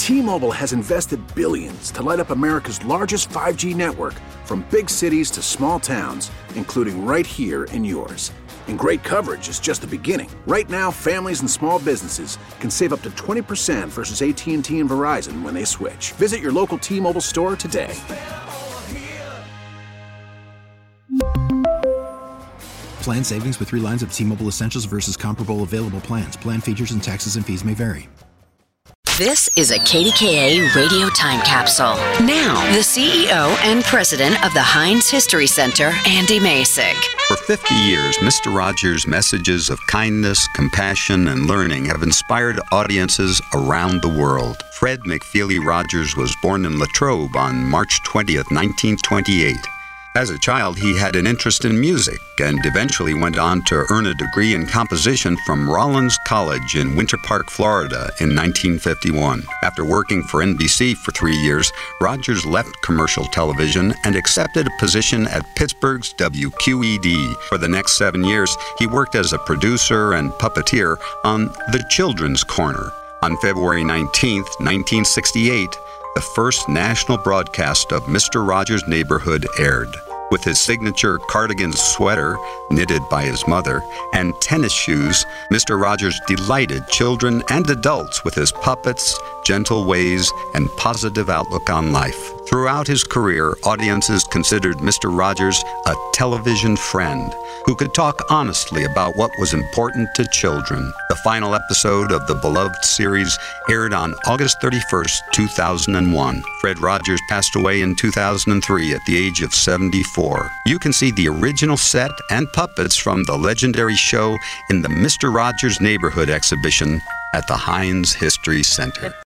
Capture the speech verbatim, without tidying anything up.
T-Mobile has invested billions to light up America's largest five G network, from big cities to small towns, including right here in yours. And great coverage is just the beginning. Right now, families and small businesses can save up to twenty percent versus A T and T and Verizon when they switch. Visit your local T-Mobile store today. Plan savings with three lines of T-Mobile Essentials versus comparable available plans. Plan features and taxes and fees may vary. This is a K D K A radio time capsule. Now, the C E O and president of the Heinz History Center, Andy Masek. For fifty years, Mister Rogers' messages of kindness, compassion, and learning have inspired audiences around the world. Fred McFeely Rogers was born in Latrobe on March twentieth, nineteen twenty-eight. As a child, he had an interest in music and eventually went on to earn a degree in composition from Rollins College in Winter Park, Florida in nineteen fifty-one. After working for N B C for three years, Rogers left commercial television and accepted a position at Pittsburgh's W Q E D. For the next seven years, he worked as a producer and puppeteer on The Children's Corner. On February nineteenth, nineteen sixty-eight, the first national broadcast of Mister Rogers' Neighborhood aired. With his signature cardigan sweater, knitted by his mother, and tennis shoes, Mister Rogers delighted children and adults with his puppets, gentle ways, and positive outlook on life. Throughout his career, audiences considered Mister Rogers a television friend who could talk honestly about what was important to children. The final episode of the beloved series aired on August thirty-first, two thousand one. Fred Rogers passed away in two thousand three at the age of seventy-four. You can see the original set and puppets from the legendary show in the Mister Rogers Neighborhood exhibition at the Heinz History Center.